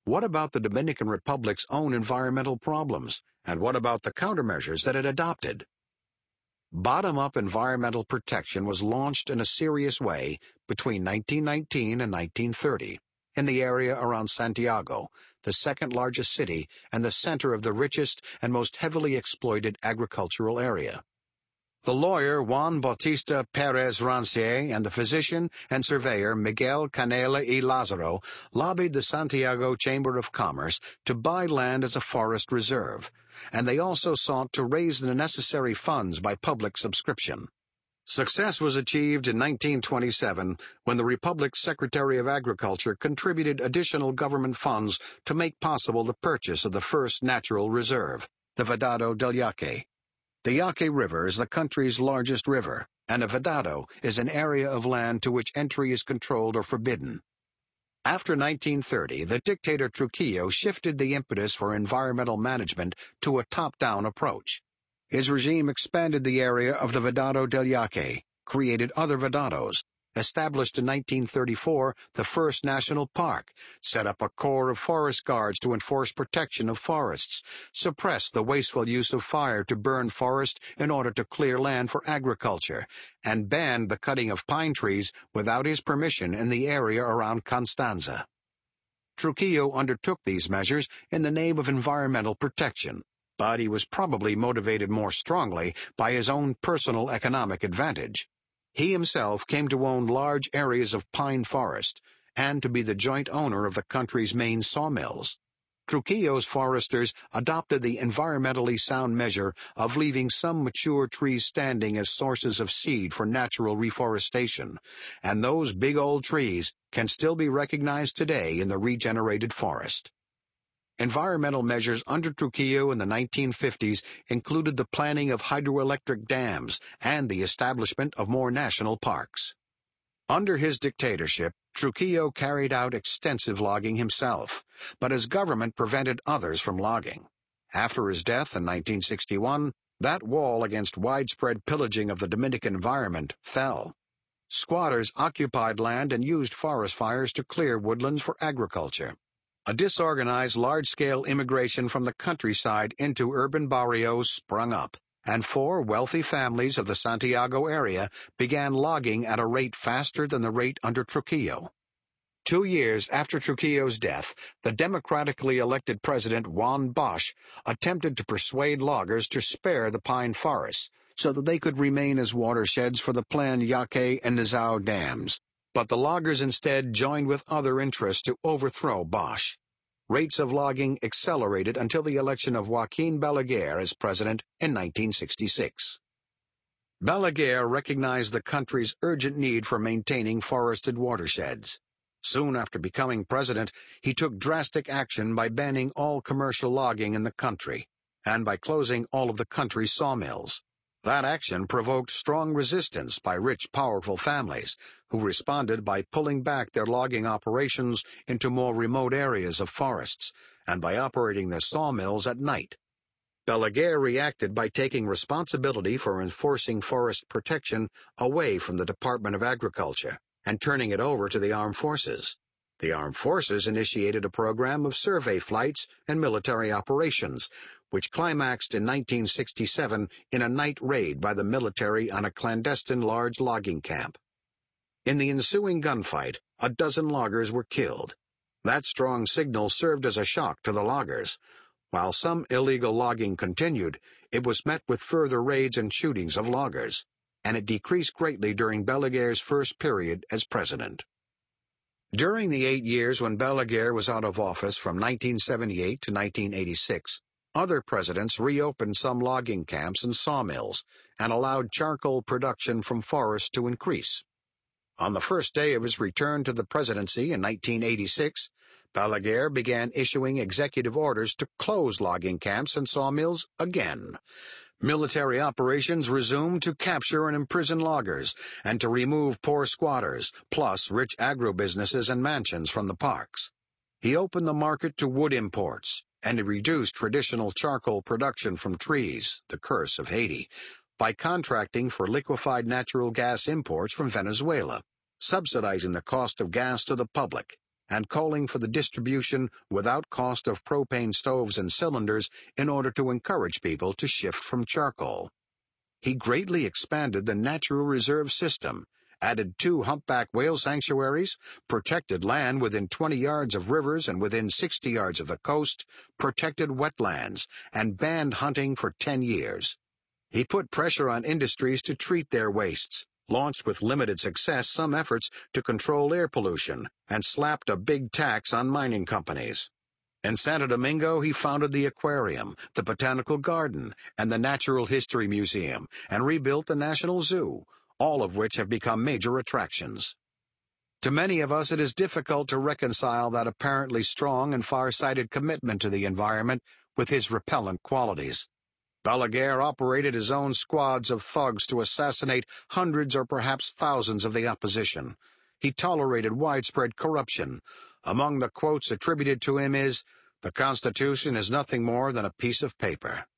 What about the Dominican Republic's own environmental problems? And what about the countermeasures that it adopted? Bottom-up environmental protection was launched in a serious way between 1919 and 1930 in the area around Santiago, the second-largest city and the center of the richest and most heavily exploited agricultural area. The lawyer Juan Bautista Perez Rancier and the physician and surveyor Miguel Canela y Lazaro lobbied the Santiago Chamber of Commerce to buy land as a forest reserve, and they also sought to raise the necessary funds by public subscription. Success was achieved in 1927 when the Republic's Secretary of Agriculture contributed additional government funds to make possible the purchase of the first natural reserve, the Vedado del Yaque. The Yaque River is the country's largest river, and a vedado is an area of land to which entry is controlled or forbidden. After 1930, the dictator Trujillo shifted the impetus for environmental management to a top-down approach. His regime expanded the area of the Vedado del Yaque, created other vedados, established in 1934 the first national park, set up a corps of forest guards to enforce protection of forests, suppressed the wasteful use of fire to burn forest in order to clear land for agriculture, and banned the cutting of pine trees without his permission in the area around Constanza. Trujillo undertook these measures in the name of environmental protection, but he was probably motivated more strongly by his own personal economic advantage. He himself came to own large areas of pine forest and to be the joint owner of the country's main sawmills. Trujillo's foresters adopted the environmentally sound measure of leaving some mature trees standing as sources of seed for natural reforestation, and those big old trees can still be recognized today in the regenerated forest. Environmental measures under Trujillo in the 1950s included the planning of hydroelectric dams and the establishment of more national parks. Under his dictatorship, Trujillo carried out extensive logging himself, but his government prevented others from logging. After his death in 1961, that wall against widespread pillaging of the Dominican environment fell. Squatters occupied land and used forest fires to clear woodlands for agriculture. A disorganized large-scale immigration from the countryside into urban barrios sprung up, and 4 wealthy families of the Santiago area began logging at a rate faster than the rate under Trujillo. 2 years after Trujillo's death, the democratically elected president Juan Bosch attempted to persuade loggers to spare the pine forests so that they could remain as watersheds for the planned Yaque and Nizao dams. But the loggers instead joined with other interests to overthrow Bosch. Rates of logging accelerated until the election of Joaquin Balaguer as president in 1966. Balaguer recognized the country's urgent need for maintaining forested watersheds. Soon after becoming president, he took drastic action by banning all commercial logging in the country, and by closing all of the country's sawmills. That action provoked strong resistance by rich, powerful families, who responded by pulling back their logging operations into more remote areas of forests, and by operating their sawmills at night. Balaguer reacted by taking responsibility for enforcing forest protection away from the Department of Agriculture, and turning it over to the armed forces. The armed forces initiated a program of survey flights and military operations, which climaxed in 1967 in a night raid by the military on a clandestine large logging camp. In the ensuing gunfight, a dozen loggers were killed. That strong signal served as a shock to the loggers. While some illegal logging continued, it was met with further raids and shootings of loggers, and it decreased greatly during Balaguer's first period as president. During the 8 years when Balaguer was out of office from 1978 to 1986, other presidents reopened some logging camps and sawmills and allowed charcoal production from forests to increase. On the first day of his return to the presidency in 1986, Balaguer began issuing executive orders to close logging camps and sawmills again. Military operations resumed to capture and imprison loggers and to remove poor squatters, plus rich agro-businesses and mansions from the parks. He opened the market to wood imports, and he reduced traditional charcoal production from trees, the curse of Haiti, by contracting for liquefied natural gas imports from Venezuela, subsidizing the cost of gas to the public, and calling for the distribution without cost of propane stoves and cylinders in order to encourage people to shift from charcoal. He greatly expanded the natural reserve system, added 2 humpback whale sanctuaries, protected land within 20 yards of rivers and within 60 yards of the coast, protected wetlands, and banned hunting for 10 years. He put pressure on industries to treat their wastes, launched with limited success some efforts to control air pollution, and slapped a big tax on mining companies. In Santo Domingo, he founded the aquarium, the botanical garden, and the Natural History Museum, and rebuilt the National Zoo, all of which have become major attractions. To many of us, it is difficult to reconcile that apparently strong and far-sighted commitment to the environment with his repellent qualities. Balaguer operated his own squads of thugs to assassinate hundreds or perhaps thousands of the opposition. He tolerated widespread corruption. Among the quotes attributed to him is, "The Constitution is nothing more than a piece of paper."